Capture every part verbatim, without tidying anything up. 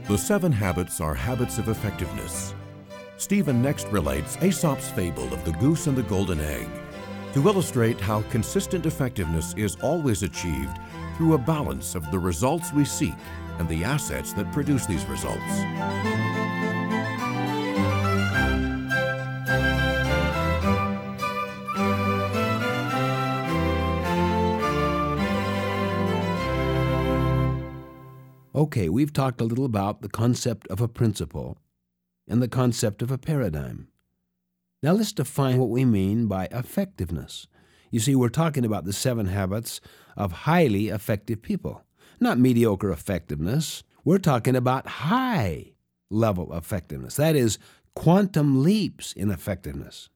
The seven habits are habits of effectiveness. Stephen next relates Aesop's fable of the goose and the golden egg to illustrate how consistent effectiveness is always achieved through a balance of the results we seek and the assets that produce these results. Okay, we've talked a little about the concept of a principle and the concept of a paradigm. Now let's define what we mean by effectiveness. You see, we're talking about the seven habits of highly effective people, not mediocre effectiveness. We're talking about high level effectiveness. That is, quantum leaps in effectiveness.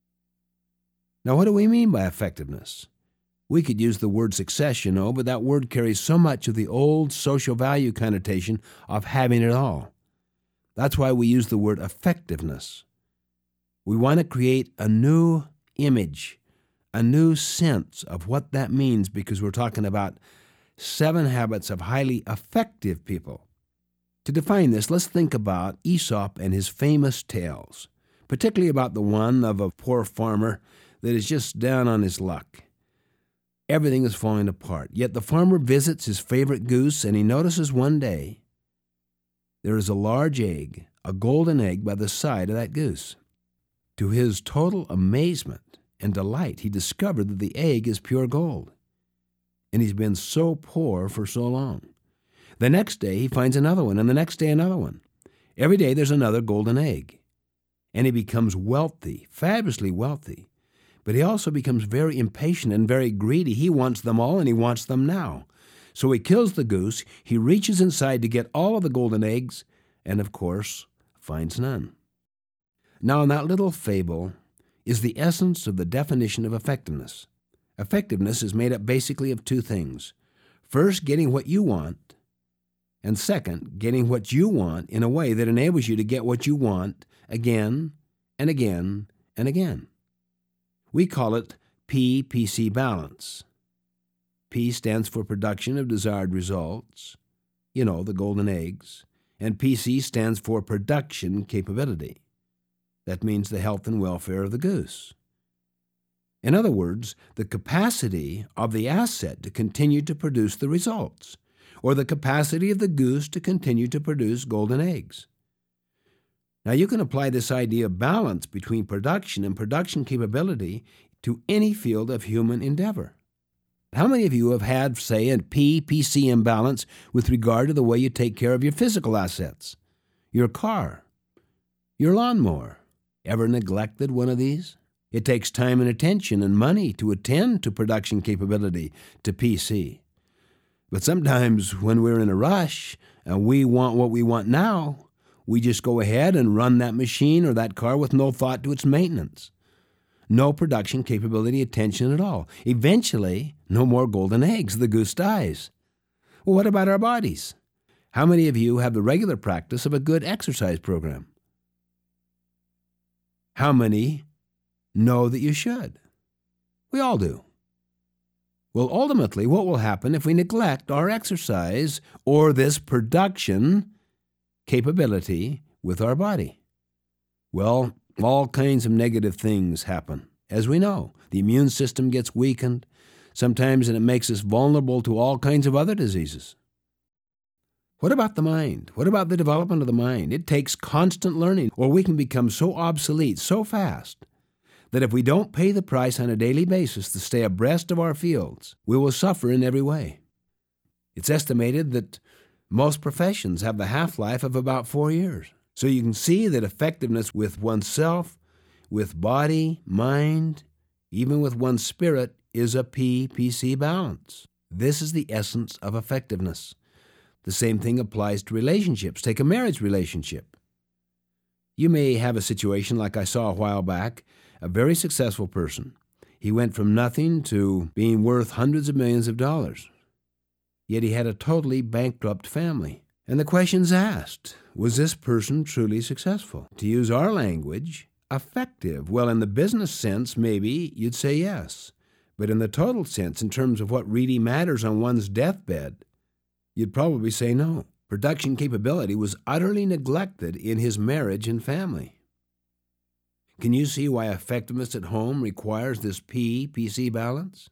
Now, what do we mean by effectiveness? We could use the word success, you know, but that word carries so much of the old social value connotation of having it all. That's why we use the word effectiveness. We want to create a new image, a new sense of what that means, because we're talking about seven habits of highly effective people. To define this, let's think about Aesop and his famous tales, particularly about the one of a poor farmer that is just down on his luck. Everything is falling apart. Yet the farmer visits his favorite goose, and he notices one day there is a large egg, a golden egg, by the side of that goose. To his total amazement and delight, he discovered that the egg is pure gold, and he's been so poor for so long. The next day, he finds another one, and the next day, another one. Every day, there's another golden egg, and he becomes wealthy, fabulously wealthy. But he also becomes very impatient and very greedy. He wants them all, and he wants them now. So he kills the goose, he reaches inside to get all of the golden eggs, and of course, finds none. Now, in that little fable is the essence of the definition of effectiveness. Effectiveness is made up basically of two things. First, getting what you want, and second, getting what you want in a way that enables you to get what you want again and again and again. We call it P P C balance. P stands for production of desired results, you know, the golden eggs, and P C stands for production capability. That means the health and welfare of the goose. In other words, the capacity of the asset to continue to produce the results, or the capacity of the goose to continue to produce golden eggs. Now, you can apply this idea of balance between production and production capability to any field of human endeavor. How many of you have had, say, a P P C imbalance with regard to the way you take care of your physical assets? Your car, your lawnmower. Ever neglected one of these? It takes time and attention and money to attend to production capability, to P C. But sometimes when we're in a rush and we want what we want now, we just go ahead and run that machine or that car with no thought to its maintenance. No production capability attention at all. Eventually, no more golden eggs. The goose dies. Well, what about our bodies? How many of you have the regular practice of a good exercise program? How many know that you should? We all do. Well, ultimately, what will happen if we neglect our exercise or this production capability with our body? Well, all kinds of negative things happen. As we know, the immune system gets weakened sometimes, and it makes us vulnerable to all kinds of other diseases. What about the mind? What about the development of the mind? It takes constant learning, or we can become so obsolete so fast that if we don't pay the price on a daily basis to stay abreast of our fields, we will suffer in every way. It's estimated that most professions have the half-life of about four years. So you can see that effectiveness with oneself, with body, mind, even with one's spirit, is a P P C balance. This is the essence of effectiveness. The same thing applies to relationships. Take a marriage relationship. You may have a situation like I saw a while back, a very successful person. He went from nothing to being worth hundreds of millions of dollars. Yet he had a totally bankrupt family. And the question's asked, was this person truly successful? To use our language, effective. Well, in the business sense, maybe you'd say yes. But in the total sense, in terms of what really matters on one's deathbed, you'd probably say no. Production capability was utterly neglected in his marriage and family. Can you see why effectiveness at home requires this P P C balance?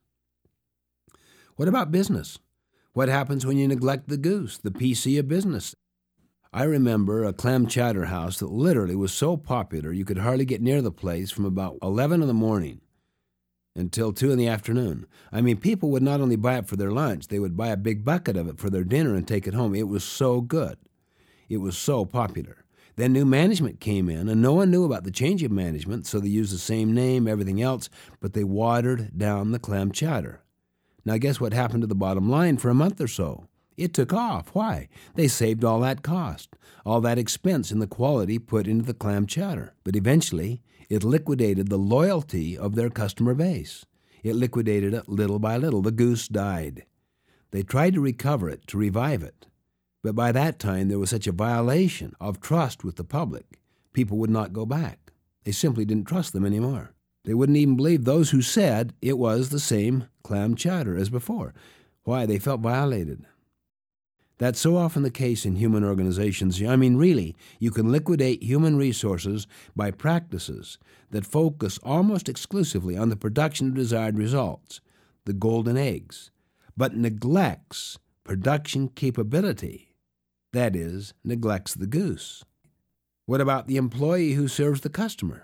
What about business? What happens when you neglect the goose, the P C of business? I remember a clam chowder house that literally was so popular you could hardly get near the place from about eleven in the morning until two in the afternoon. I mean, people would not only buy it for their lunch, they would buy a big bucket of it for their dinner and take it home. It was so good. It was so popular. Then new management came in, and no one knew about the change of management, so they used the same name, everything else, but they watered down the clam chowder. Now guess what happened to the bottom line for a month or so? It took off. Why? They saved all that cost, all that expense in the quality put into the clam chowder. But eventually, it liquidated the loyalty of their customer base. It liquidated it little by little. The goose died. They tried to recover it, to revive it. But by that time, there was such a violation of trust with the public, people would not go back. They simply didn't trust them anymore. They wouldn't even believe those who said it was the same clam chowder as before. Why? They felt violated. That's so often the case in human organizations. I mean, really, you can liquidate human resources by practices that focus almost exclusively on the production of desired results, the golden eggs, but neglects production capability, that is, neglects the goose. What about the employee who serves the customer?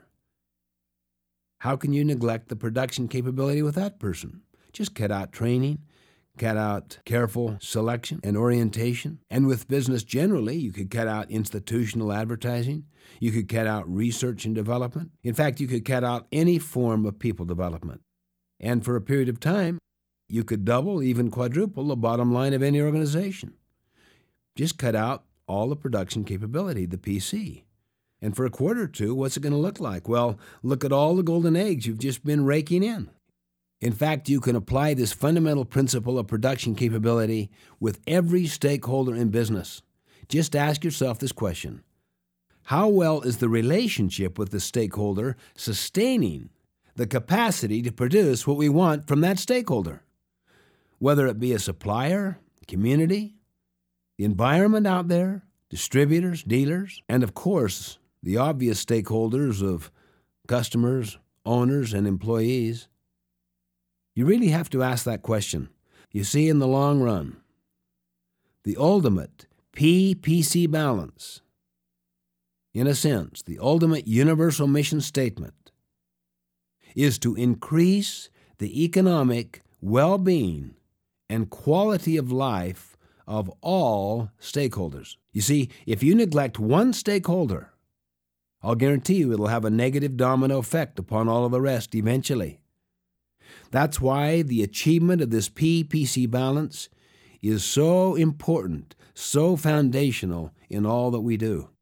How can you neglect the production capability with that person? Just cut out training, cut out careful selection and orientation. And with business generally, you could cut out institutional advertising. You could cut out research and development. In fact, you could cut out any form of people development. And for a period of time, you could double, even quadruple the bottom line of any organization. Just cut out all the production capability, the P C. And for a quarter or two, what's it going to look like? Well, look at all the golden eggs you've just been raking in. In fact, you can apply this fundamental principle of production capability with every stakeholder in business. Just ask yourself this question. How well is the relationship with the stakeholder sustaining the capacity to produce what we want from that stakeholder? Whether it be a supplier, community, the environment out there, distributors, dealers, and of course, the obvious stakeholders of customers, owners, and employees. You really have to ask that question. You see, in the long run, the ultimate P P C balance, in a sense, the ultimate universal mission statement, is to increase the economic well-being and quality of life of all stakeholders. You see, if you neglect one stakeholder, I'll guarantee you it'll have a negative domino effect upon all of the rest eventually. That's why the achievement of this P P C balance is so important, so foundational in all that we do.